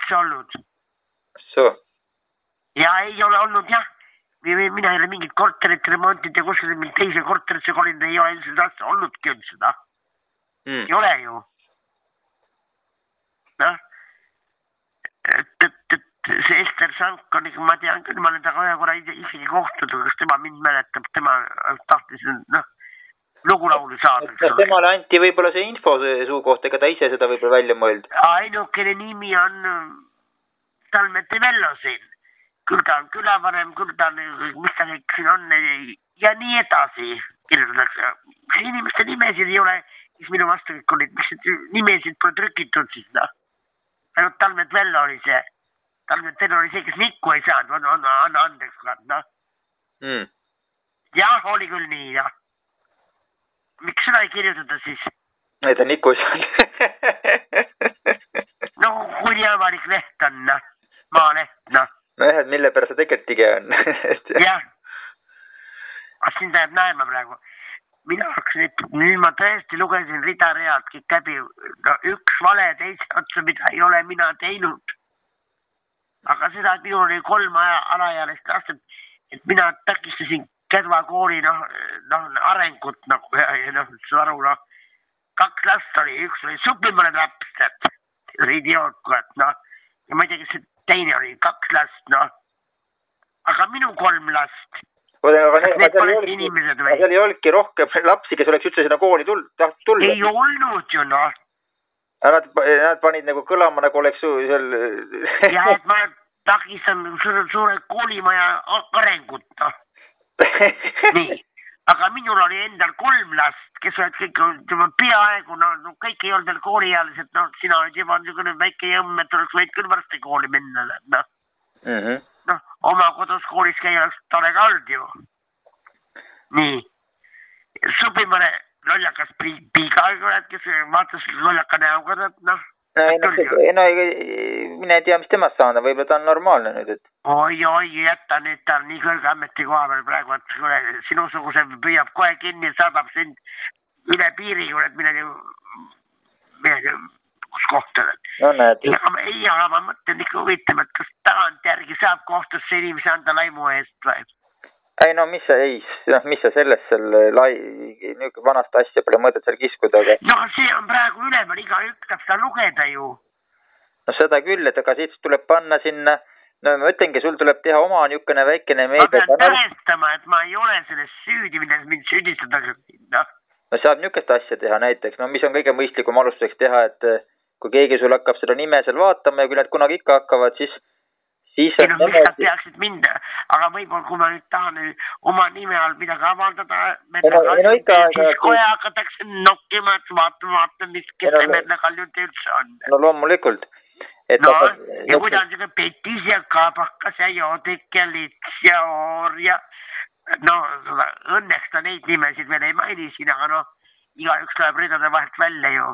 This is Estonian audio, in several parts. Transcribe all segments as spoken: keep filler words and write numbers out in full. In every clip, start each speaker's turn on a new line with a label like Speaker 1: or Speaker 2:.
Speaker 1: üldse olnud.
Speaker 2: So.
Speaker 1: Ja ei ole olnud jah. Mina ei ole mingit korterit remontid ja kuskil meil teise korterisse kolinud ei ole ilmselt asja olnudki üldse seda. Mm. Ei ole ju. Noh. Et, et, et see Ester Sank on ikka, ma tean küll, ma olen taga ühe korra isegi kohtunud, kas tema mind mäletab, tema tahtis noh, lugulaulu saada.
Speaker 2: No, temale anti võib-olla see info suu kohta, ega ta ise seda võib-olla välja mõeld.
Speaker 1: Ainukene nimi on Talmete Vello siin. Küll ta on külavanem, küll ta on, mis ta kõik siin on ja nii edasi kirjutatakse. Inimeste nimesid ei ole, kes minu vastu kõik olid, mis nimesid pole trükitud siis, noh. Ainult Talmet Vello oli see. Talmet Vello oli see, kes nikku ei saanud, on, on, on andeks ka, noh. Mm. Jah, oli küll nii, jah. Miks seda ei kirjutada siis?
Speaker 2: Ei ta nikku ei saanud.
Speaker 1: No, kui nii avalik leht on, noh. Maaleht, noh.
Speaker 2: No jah, et mille pärast see tegelikult tige on.
Speaker 1: Jah. Aga siin ta jääb näema praegu. Mina hakkasin, et nüüd ma tõesti lugesin rida-read kõik läbi. No, üks vale teise otsa, mida ei ole mina teinud. Aga seda, et minul oli kolm alaealist aastat, et mina takistasin Kedva kooli noh, noh, arengut nagu, ja, ja noh, see aru, noh. Kaks last oli, üks oli supimane lapsed. See oli idioot, kurat, noh. Ja ma ei tea, kes see teine oli, kaks last, noh. Aga minu kolm last.
Speaker 2: Oda, aga need, need seal, ei inimesed, või? Seal ei olnudki rohkem lapsi, kes oleks üldse sinna kooli tulla.
Speaker 1: Ei olnud ju, noh.
Speaker 2: Nad, nad panid nagu kõlama, nagu oleks seal...
Speaker 1: Ja, et ma takistan suure, suure koolimaja arengut, noh. Nii. Aga minul oli endal kolm last, kes olid kõik juba peaaegu, no, no kõik ei olnud veel kooliealised, no sina olid juba niisugune väike jõmm, et oleks võid küll varsti kooli minna, noh. Mm -hmm. Noh, oma kodus koolis käia oleks tore ka olnud ju. Nii. Supimane lollakas piiga, kes vaatas lollaka näoga, noh.
Speaker 2: ei, no, ei, no mine ei tea, mis temast saada, võib-olla ta on normaalne nüüd, et...
Speaker 1: Oi, oi, jätta nüüd ta on nii kõrge ametikoha veel praegu, et sinusuguse püüab kohe kinni, saadab sind üle piiri, kui need midagi, midagi, kus kohtad.
Speaker 2: No näed.
Speaker 1: Ei, aga ma mõtlen ikka huvitav, et kas tagant järgi saab kohtusse inimese anda laimu eest või?
Speaker 2: Ei, no mis sa, ei, noh, mis sa sellest seal lai, niisugune vanast asja pole mõtet seal kiskuda, aga...
Speaker 1: No see on praegu üleval, iga üks saab seda lugeda ju.
Speaker 2: No seda küll, et aga siit tuleb panna sinna, no ma ütlengi, sul tuleb teha oma niisugune väikene meedia...
Speaker 1: Ma pean tõestama, et ma ei ole selles süüdi, milles mind süüdistatakse, noh.
Speaker 2: No saab niisugust asja teha näiteks, no mis on kõige mõistlikum alustuseks teha, et kui keegi sul hakkab seda nime seal vaatama ja kui nad kunagi ikka hakkavad, siis... Siis
Speaker 1: ei no, mis nad peaksid mind, aga võib-olla kui ma nüüd tahan oma nime all midagi avaldada, siis kohe hakatakse nokkima, et vaata, vaata, mis, kes see Merle Kaljund üldse on.
Speaker 2: No loomulikult.
Speaker 1: No, ja kui ta on selline Petis ja Kabakas ja Joodik ja Lits ja Oor ja no, õnneks ta neid nimesid veel ei maini siin, aga noh, igaüks läheb ridade vahelt välja ju.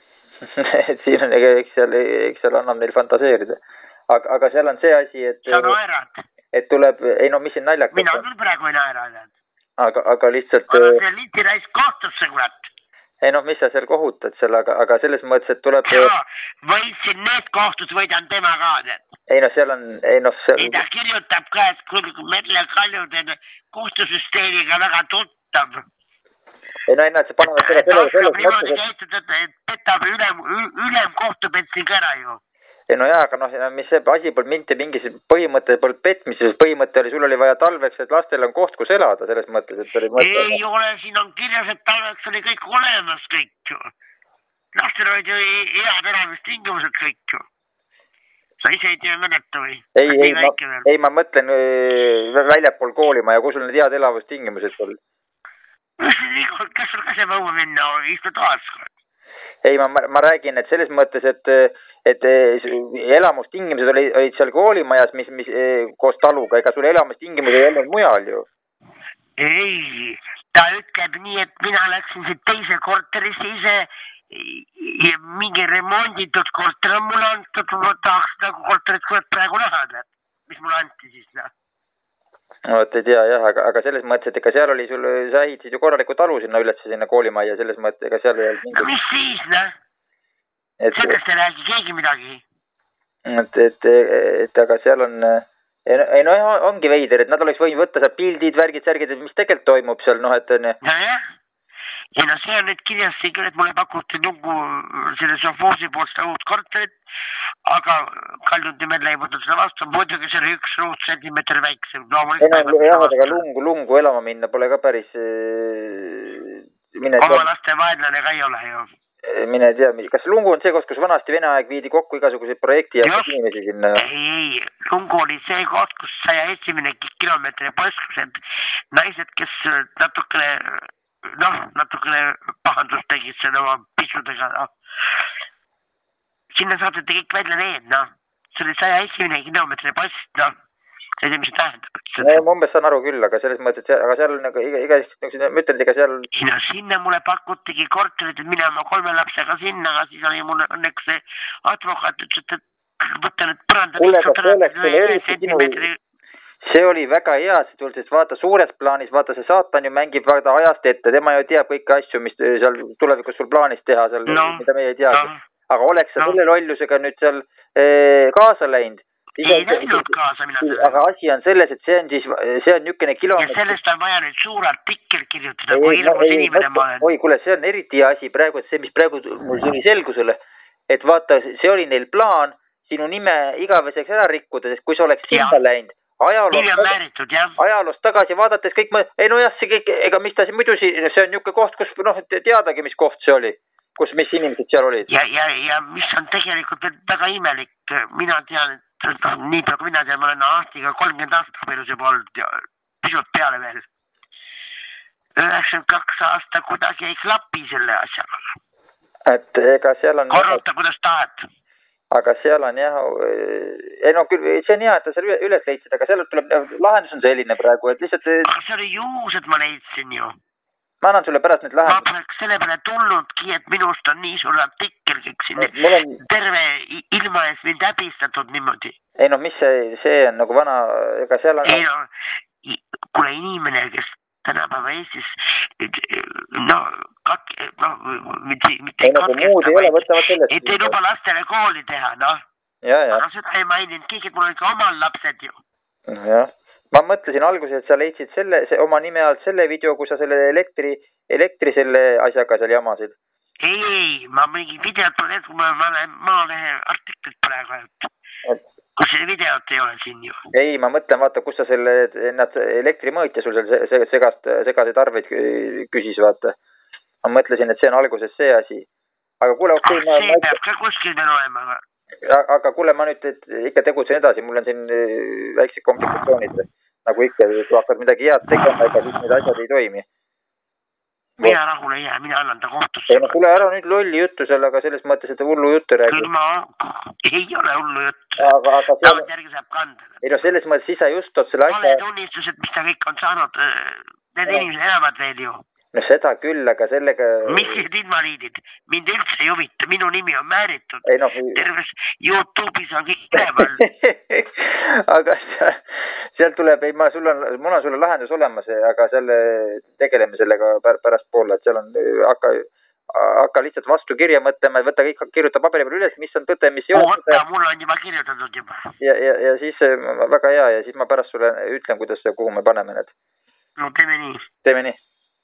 Speaker 2: Siin on, eks seal, eks seal annab neil fantaseerida. Aga, aga seal on see asi, et...
Speaker 1: Sa naerad.
Speaker 2: Et tuleb... Ei no, mis siin naljakas?
Speaker 1: Mina küll praegu ei naerad.
Speaker 2: Aga, aga lihtsalt...
Speaker 1: Aga see Liti rais kohtusse, kurat.
Speaker 2: Ei no, mis sa seal kohutad seal, aga, aga selles mõttes, et tuleb...
Speaker 1: Ja, võitsin need kohtus, võidan tema ka, need.
Speaker 2: Ei no, seal on... Ei no, seal...
Speaker 1: Ei ta kirjutab ka, et kui Merle Kaljund on kohtusüsteemiga väga tuttav.
Speaker 2: Ei no, ei no, et see panevad selle...
Speaker 1: Ta oskab niimoodi käituda, et petab ülem, ülem kohtupetsi ka ära ju.
Speaker 2: Ei no jaa, aga noh, mis see asi polnud mitte mingis põhimõtte polnud petmises, põhimõte oli, sul oli vaja talveks, et lastel on koht, kus elada, selles mõttes, et oli mõte.
Speaker 1: Ei ole, siin on kirjas, et talveks oli kõik olemas kõik ju. Lastel olid ju head elamistingimused kõik ju. Sa ise ei tea mäleta või?
Speaker 2: Ei, ei, ma, ei, ma mõtlen väljapool koolima ja kus sul need head elavustingimused olid?
Speaker 1: Kas sul ka see võua minna, istu toas?
Speaker 2: Ei, ma, ma räägin, et selles mõttes, et, et elamustingimused olid, olid seal koolimajas, mis, mis koos taluga, ega sul elamustingimused ei olnud mujal ju.
Speaker 1: Ei, ta ütleb nii, et mina läksin siit teise korterisse ise ja mingi remonditud korter on mulle antud, ma tahaks nagu korterit kui praegu näha, mis mulle anti siis, noh.
Speaker 2: No, et ei tea, jah, aga, aga selles mõttes, et ega seal oli sul, sa ehitasid ju korraliku talu sinna üles, sinna koolimajja, selles mõttes, ega seal ei olnud mingi...
Speaker 1: No mis siis, noh? Sellest ei räägi keegi midagi.
Speaker 2: et, et, et aga seal on, ei no ongi veider, et nad oleks võinud võtta seal pildid, värgid, särgid, mis tegelikult toimub seal, noh, et on ju.
Speaker 1: nojah, ja no see on nüüd kirjas siin küll, et mulle pakuti Nungu selle Sofoosi poolt seda uut korterit, aga Kaljund nimel ei võtnud seda vastu, muidugi see oli üks ruutsentimeeter väiksem.
Speaker 2: jah, aga lungu, lungu elama minna pole ka päris mine
Speaker 1: oma laste vaenlane ka ei ole ju.
Speaker 2: Mine tea, kas Lungu on see koht, kus vanasti Vene aeg viidi kokku igasuguseid projekti ja inimesi sinna?
Speaker 1: Ei, ei, Lungu oli see koht, kus saja esimene kilomeetri põskused naised, kes natukene, noh, natukene pahandust tegid selle oma pisudega, noh. Sinna saadeti kõik välja need, noh. See oli saja esimene kilomeetri post, noh. See ei tea, mis see tähendab.
Speaker 2: No, ma umbes saan aru küll, aga selles mõttes, et aga seal nagu iga, iga, ma ütlen, ega seal...
Speaker 1: No sinna mulle pakutigi korterit, et mine oma kolme lapsega sinna, aga siis oli mulle õnneks see advokaat, ütles, et võtta nüüd põrandad.
Speaker 2: Kuule, kas see oleks selle eriti sinu... See oli väga hea, sest vaata suures plaanis, vaata see saatan ju mängib vaata ajast ette, tema ju teab kõiki asju, mis seal tulevikus sul plaanis teha, seal, no, mida meie ei teagi. No, aga oleks sa no. selle lollusega nüüd seal ee, kaasa läinud?
Speaker 1: Ei läinud kaasa mina selle.
Speaker 2: Aga asi on selles, et see on siis, see on niisugune kilomeetri...
Speaker 1: Ja sellest on vaja nüüd suur artikkel kirjutada, kui hirmus no, inimene ma olen.
Speaker 2: Oi, kuule, see on eriti hea asi praegu, et see, mis praegu mul tuli selgusele, et vaata, see oli neil plaan sinu nime igaveseks ära rikkuda, sest kui sa oleks sinna läinud, ajaloost,
Speaker 1: määritud,
Speaker 2: ajaloost tagasi vaadates kõik, ma... ei no jah, see kõik, ega mis ta siin muidu siin, see on niisugune koht, kus noh, teadagi, mis koht see oli, kus, mis inimesed seal olid.
Speaker 1: Ja, ja, ja mis on tegelikult väga imelik, mina tean, et nii praegu mina tean, ma olen aastaga kolmkümmend aastat abielus juba olnud ja pisut peale veel. üheksakümmend kaks aasta kuidagi ei klapi selle asjaga.
Speaker 2: Et ega seal on...
Speaker 1: Korruta, kuidas tahad.
Speaker 2: Aga seal on jah, ei no küll, see on hea, et ta seal üles leidsid, aga seal tuleb, lahendus on selline praegu, et lihtsalt...
Speaker 1: Aga see oli juhus, et ma leidsin ju.
Speaker 2: Ma annan sulle pärast nüüd lahendus.
Speaker 1: Ma poleks selle peale tulludki, et minust on nii suur artikkel kõik siin. On... Terve ilma ees mind häbistatud niimoodi.
Speaker 2: Ei no mis see, see on nagu vana, ega seal on...
Speaker 1: Ei no, kuule inimene, kes tänapäeva Eestis, no, kak... no, mitte, mitte
Speaker 2: ei nagu muud ei ole, võtavad sellest.
Speaker 1: Et ei luba lastele kooli teha, noh. Aga seda ei maininud keegi, et mul on ikka omal lapsed ju.
Speaker 2: Jah. Ma mõtlesin alguses, et sa leidsid selle, see, oma nime alt selle video, kus sa selle elektri, elektri selle asjaga seal jamasid.
Speaker 1: Ei, ei, ma mingi videot pole, kui ma olen maalehe artiklit praegu, et kus see videot ei ole siin ju.
Speaker 2: Ei, ma mõtlen, vaata, kus sa selle, nad elektrimõõtja sul seal segast, segaseid arveid küsis, vaata. Ma mõtlesin, et see on alguses see asi. Aga kuule, okei...
Speaker 1: Okay, ah, see ma, peab ma... ka kuskil veel olema, aga...
Speaker 2: Aga kuule, ma nüüd et ikka tegutsen edasi, mul on siin väiksed komplikatsioonid, nagu ikka, kui hakkad midagi head tegema, ega siis need asjad ei toimi.
Speaker 1: Mina rahule ei jää, mina annan ta kohtusse.
Speaker 2: Ei no kuule, ära nüüd lolli juttu seal, aga selles mõttes, et hullu juttu räägi.
Speaker 1: Küll ma ei ole hullu juttu.
Speaker 2: Aga, aga seal...
Speaker 1: Tavat järgi saab kanda.
Speaker 2: Ei no selles mõttes, siis sa just oot selle asja...
Speaker 1: Vale tunnistused, mis ta kõik on saanud, need ja. Inimesed elavad veel ju.
Speaker 2: No seda küll, aga sellega...
Speaker 1: Mis need invaliidid? Mind üldse ei huvita, minu nimi on määritud.
Speaker 2: Ei, no...
Speaker 1: Terves YouTube'is on kõik üleval.
Speaker 2: Aga seal tuleb, ei, ma, sul on, mul on sulle lahendus olemas, aga selle, tegeleme sellega pärast poole, et seal on, hakka, hakka lihtsalt vastu kirja mõtlema, võtta kõik, kirjuta paberi peal üles, mis on tõde, mis ei ole.
Speaker 1: Võtta, mul on juba kirjutatud juba.
Speaker 2: Ja, ja, ja siis väga hea ja siis ma pärast sulle ütlen, kuidas, kuhu me paneme need.
Speaker 1: No teeme nii.
Speaker 2: Teeme nii.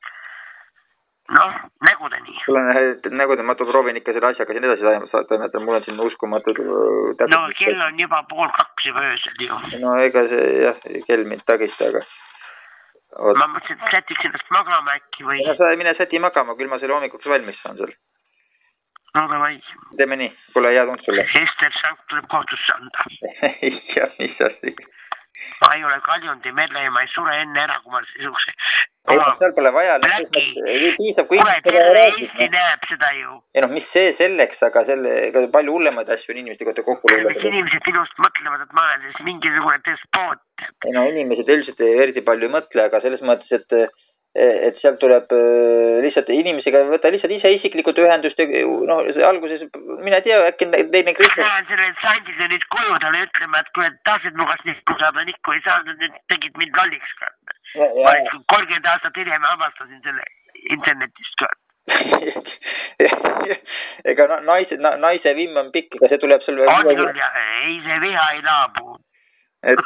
Speaker 1: Noh, nägudeni.
Speaker 2: Sul on nägudeni, ma proovin ikka selle asjaga siin edasi toimetada, mul on siin uskumatud...
Speaker 1: No kell on juba pool kaks juba öösel ju.
Speaker 2: No ega see jah, kell mind tagista, aga...
Speaker 1: Oot. Ma mõtlesin, et sätiks ennast magama äkki või...
Speaker 2: No sa mine säti magama, küll ma selle hommikuks valmis saan seal.
Speaker 1: No aga vai.
Speaker 2: Teeme nii, kuule hea tund sulle.
Speaker 1: Ester Sank tuleb kohtusse anda.
Speaker 2: Jah, mis asja.
Speaker 1: Ma ei ole Kaljundi Merle ja ma ei sure enne ära, kui ma sisukse...
Speaker 2: Ei, no seal pole vaja.
Speaker 1: Pläki. Kuule, terve Eesti näeb seda ju.
Speaker 2: Ei noh, mis see selleks, aga selle, palju hullemaid asju on inimeste kohta kokku luuleda.
Speaker 1: Mis inimesed minust mõtlevad, et ma olen siis mingisugune despoot.
Speaker 2: Ei no inimesed üldiselt eriti palju ei mõtle, aga selles mõttes, et, et seal tuleb lihtsalt inimesega võtta lihtsalt ise isiklikult ühendust. No alguses, mina tea, äkki teine Kristjan...
Speaker 1: Ma näen sellele sandile nüüd koju talle ütlema, et kui tahtsid mugas nikku saada, nikku ei saanud, nüüd tegid mind lolliks ka. Ma kolmkümmend aastat hiljem avastasin selle internetist ka.
Speaker 2: ega naise, naise vimm on pikk, ega see tuleb sul veel...
Speaker 1: On küll, ei see viha ei laabu.
Speaker 2: Et,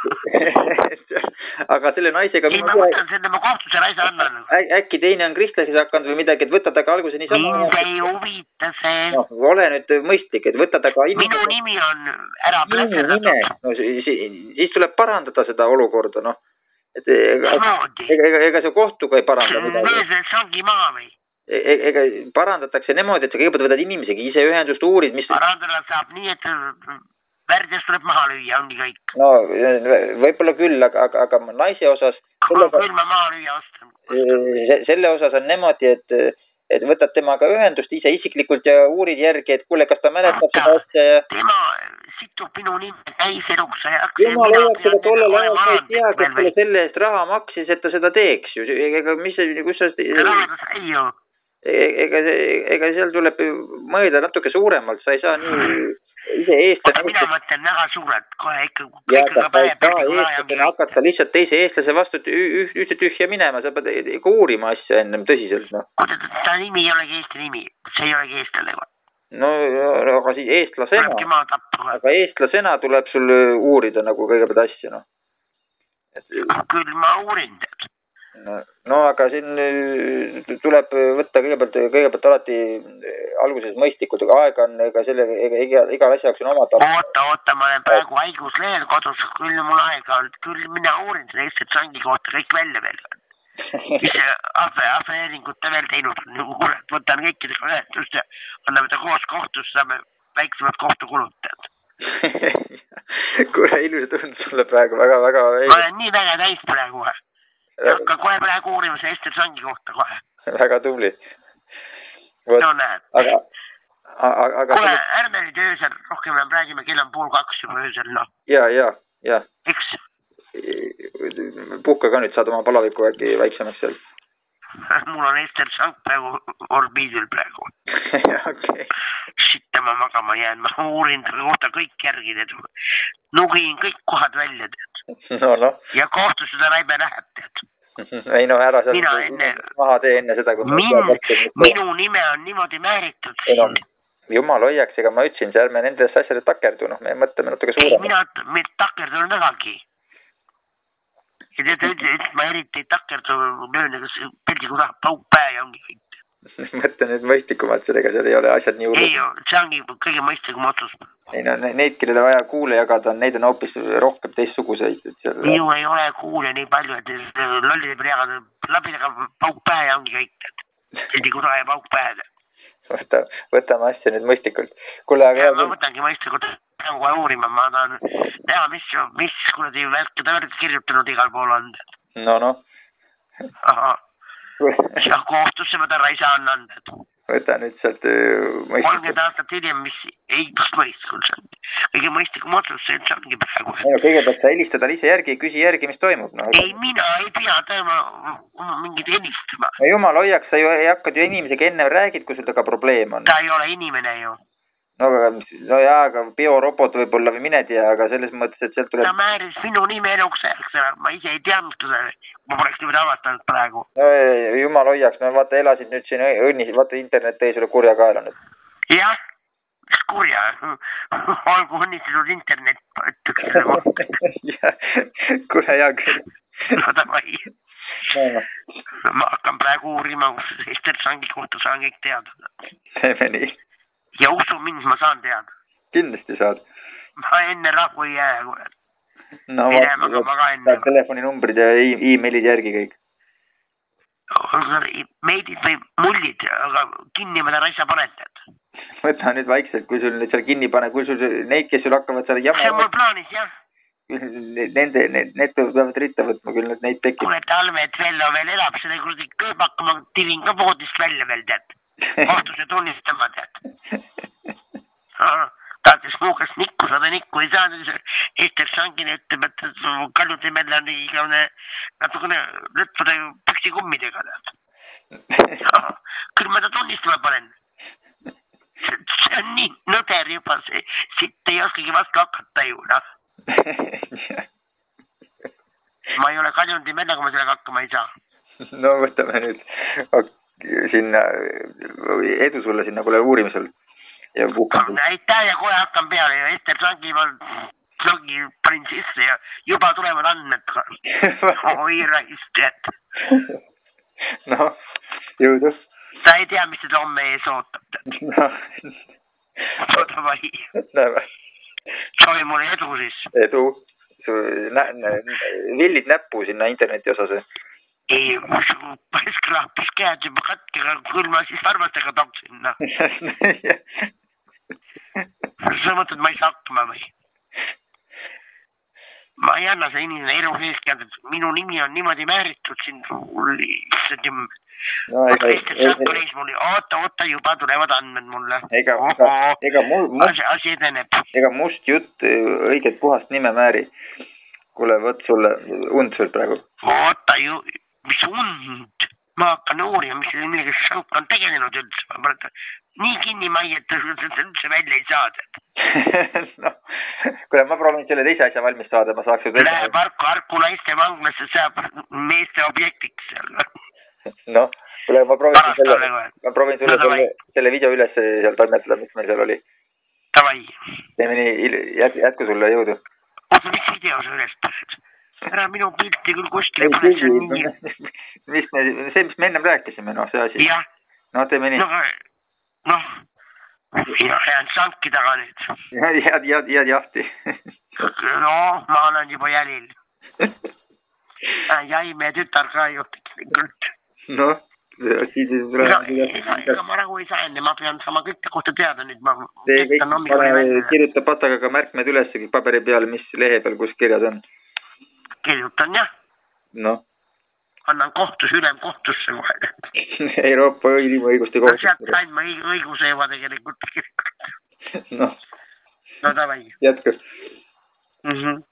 Speaker 2: aga selle naisega...
Speaker 1: Ei, ma võtan selle ma kohtuse raisa annan.
Speaker 2: Äkki teine on kristlases hakanud või midagi, et võtta ta ka alguse niisama...
Speaker 1: Mind ei huvita see.
Speaker 2: No, ole nüüd mõistlik, et võtta ta ka...
Speaker 1: Minu nimi on ära plähverdatud.
Speaker 2: No, siis, siis tuleb parandada seda olukorda, noh. Et ega, ega, ega see kohtuga ei paranda midagi.
Speaker 1: See ongi maa või?
Speaker 2: Ega parandatakse niimoodi, et sa kõigepealt võtad inimesegi ise ühendust, uurid, mis...
Speaker 1: Parandada saab nii, et värdjast tuleb maha lüüa, ongi kõik.
Speaker 2: No võib-olla küll, aga, aga, aga naise osas...
Speaker 1: Küll ma maha lüüa ostan.
Speaker 2: Selle osas on niimoodi, et, et võtad temaga ühendust ise isiklikult ja uurid järgi, et kuule, kas ta mäletab seda asja ja... Tema
Speaker 1: situb minu nime täiseluks.
Speaker 2: Jumal hoiaks seda tollel ajal, sa ei tea, kes talle selle eest raha maksis, et ta seda teeks ju. Ega mis see, kus sa...
Speaker 1: Raha ta sai ju.
Speaker 2: Ega, ega seal tuleb mõelda natuke suuremalt, sa ei saa nii ise eestlane...
Speaker 1: Oota, mina mõtlen väga suurelt, kohe ikka...
Speaker 2: Ja ta ei saa eestlasena hakata lihtsalt teise eestlase vastu ühte tühja minema, sa pead ikka uurima asja ennem tõsiselt, noh.
Speaker 1: Oota, ta nimi ei olegi Eesti nimi, see ei olegi eestlane või?
Speaker 2: No, aga siis eestlasena, aga eestlasena tuleb sul uurida nagu kõigepealt asja, noh.
Speaker 1: Küll ma uurin tead.
Speaker 2: No, no aga siin tuleb võtta kõigepealt, kõigepealt alati alguses mõistlikult, aga aega on, ega selle, ega igal asjaks on oma tark.
Speaker 1: Oota, oota, ma olen praegu haiguslehel kodus, küll mul aega on, küll mina uurin selle Eestit sangi kohta kõik välja veel. Ise afeeringute veel teinud, võtan kõikidega ühendust ja anname ta koos kohtus, saame väiksemad kohtukulutajad.
Speaker 2: Kuule, ilusa tund sulle praegu, väga, väga...
Speaker 1: Ma olen nii väga täis praegu. Hakka kohe praegu uurima see Ester Sangi kohta kohe.
Speaker 2: Väga tubli.
Speaker 1: No näed.
Speaker 2: Aga, aga...
Speaker 1: Kuule, ärme nüüd öösel, rohkem me räägime, kell on pool kaks juba öösel, noh.
Speaker 2: Ja, ja, ja.
Speaker 1: Eks?
Speaker 2: Puhka ka nüüd saad oma palaviku äkki väiksemaks seal.
Speaker 1: Mul on Ester Sang praegu orbiidil praegu.
Speaker 2: Okay.
Speaker 1: Sitta ma magama jään, ma uurin kohta kõik järgi, teed. Nugin kõik kohad välja, teed.
Speaker 2: No, no.
Speaker 1: Ja kohtu seda Raibe läheb, teed.
Speaker 2: Ei no, ära seal
Speaker 1: mina enne...
Speaker 2: maha tee enne seda, kui...
Speaker 1: Min... Minu nime on niimoodi määritud
Speaker 2: siin. No, jumal hoiaks, ega ma ütlesin, see ärme nendest asjade takerdu, noh, me mõtleme natuke suurema.
Speaker 1: Ei, mina me takerdun vägagi. Ja tead, et ma eriti ei takerdu löön, ega see pildigu tahab pauk päe ja ongi kõik.
Speaker 2: Mõtle nüüd mõistlikumalt sellega, seal ei ole asjad nii hullu.
Speaker 1: Ei ju, see ongi kõige mõistlikum otsus.
Speaker 2: Ei no, neid, kellele vaja kuule jagada, neid on hoopis rohkem teistsuguseid. Seal...
Speaker 1: Ju ei ole kuule nii palju, et lollide peale jagada labidega pauk päe ja ongi kõik. Pildigu taha ja pauk päe.
Speaker 2: Võta, võtame asja nüüd mõistlikult. Kuule, aga...
Speaker 1: Ja, ma võtangi mõistlikult kohe uurima, ma tahan näha, mis, mis kuradi värk ta värk kirjutanud igal pool on.
Speaker 2: No, no.
Speaker 1: Aha. Ja kohtusse ma ta raisa on andnud.
Speaker 2: Võta nüüd sealt mõistlikult.
Speaker 1: kolmkümmend aastat hiljem, mis ei kus mõistlikult see on. Kõige mõistlikum otsus, see ongi praegu.
Speaker 2: Ei, kõigepealt sa helistad ise järgi, küsi järgi, mis toimub. No,
Speaker 1: ei, mina ei pea tõema mingid helistama.
Speaker 2: No jumal hoiaks, sa ju ei hakkad ju inimesega enne räägid, kui sul taga probleem on.
Speaker 1: Ta ei ole inimene ju.
Speaker 2: No, no jaa, aga biorobot võib-olla või mine tea, aga selles mõttes, et sealt tuleb...
Speaker 1: Ta määris minu nime eluks ajaks ära, ma ise ei teadnud seda, ma poleks niimoodi avastanud praegu.
Speaker 2: No jumal hoiaks, no vaata, elasid nüüd siin õnnis, vaata internet tõi sulle kurja kaela nüüd.
Speaker 1: Jah, mis kurja, olgu õnnitlenud internet, ütleks selle kohta.
Speaker 2: Kuule, hea küll.
Speaker 1: No davai.
Speaker 2: No, no.
Speaker 1: Ma hakkan praegu uurima, kus Ester Sangi kohta saan kõik teada.
Speaker 2: Teeme nii.
Speaker 1: Ja usu mind, ma saan teada.
Speaker 2: Kindlasti saad.
Speaker 1: Ma enne rahvu ei jää, kuule.
Speaker 2: No, vaata, vaata telefoninumbrid ja e-mailid järgi kõik.
Speaker 1: Meidid või mullid, aga kinni ma ta raisa panetad.
Speaker 2: Võta nüüd vaikselt, kui sul nüüd seal kinni pane, kui sul neid, kes sul hakkavad seal jama...
Speaker 1: See on mul plaanis, jah.
Speaker 2: Nende, need, need peavad ritta võtma, küll neid tekib.
Speaker 1: Kuule, Talvet Vello veel elab, selle kuradi kööb hakkama tivin ka voodist välja veel, tead. Kohtuse tunnistama, tead. Tahtis muukast nikku saada, nikku ei saanud. Ester Sangin ütleb, et Kalju Timmel on igavne natukene lõtvude püksikummidega, tead. Küll ma ta tunnistama panen. See on nii nõder juba, see sitt ei oskagi vastu hakata ju, noh. Ma ei ole Kalju Timmel, aga ma sellega hakkama ei saa.
Speaker 2: No võtame nüüd. sinna, edu sulle sinna kuule uurimisel.
Speaker 1: aitäh ja kohe hakkan peale ja Ester Sangival blogi panin sisse ja juba tulevad andmed. Oi raist, et.
Speaker 2: noh, jõudu.
Speaker 1: Sa ei tea, mis seda homme ees ootab.
Speaker 2: noh.
Speaker 1: Davai.
Speaker 2: Näeme.
Speaker 1: Soovi mulle edu siis.
Speaker 2: Edu. Nä, nä, villid näppu sinna interneti osas.
Speaker 1: Ei, päris kraapis käed juba katkega, küll ma siis varvastega toksin. No. Sa mõtled, ma ei saa hakkama või? Ma ei anna see inimene elu sees käed, et minu nimi on niimoodi määritud siin. No, ega, oota, oota, juba tulevad andmed mulle.
Speaker 2: Ega, ega, ega, must,
Speaker 1: asi, asi edeneb.
Speaker 2: Ega must jutt õiget puhast nime määri. Kuule, võt sulle und sul praegu.
Speaker 1: Oota ju, mis und? Ma hakkan uurima, mis millega Sank on tegelenud üldse. Nii kinni mai, et üldse välja ei saada.
Speaker 2: no, kuule, ma proovin selle teise asja valmis saada, ma saaks...
Speaker 1: Läheb Arku, Arku naiste vanglasse saab meeste objektiks seal.
Speaker 2: noh, kuule, ma proovin selle, ma proovin sulle no, selle, selle video üles seal toimetada, mis meil seal oli.
Speaker 1: Davai.
Speaker 2: Teeme nii, jät, jätku sulle jõudu.
Speaker 1: Oota, mis video sa üles paned? Ära minu pilti küll kuskile paned, see on nii...
Speaker 2: Mis me, see, mis me ennem rääkisime, noh, see asi.
Speaker 1: Jah.
Speaker 2: No, teeme nii.
Speaker 1: No, noh, ja jään Sanki taga nüüd.
Speaker 2: Jääd, jääd, jääd jahti.
Speaker 1: no, ma olen juba jälil. Jäi meie tütar ka juhtikult.
Speaker 2: noh, siis...
Speaker 1: Ega ma rahu ei saa enne, ma pean sama kõike kohta teada nüüd.
Speaker 2: See kõik kirjutab patagaga märkmed üles paberi peal, mis lehe peal, kus kirjas on.
Speaker 1: Kirjutan, jah.
Speaker 2: noh.
Speaker 1: Annan kohtus, ülem kohtusse kohe.
Speaker 2: Euroopa inimõiguste kohtus.
Speaker 1: No sealt sain ma õiguse juba tegelikult.
Speaker 2: noh.
Speaker 1: no davai.
Speaker 2: Jätku.
Speaker 1: Mhm.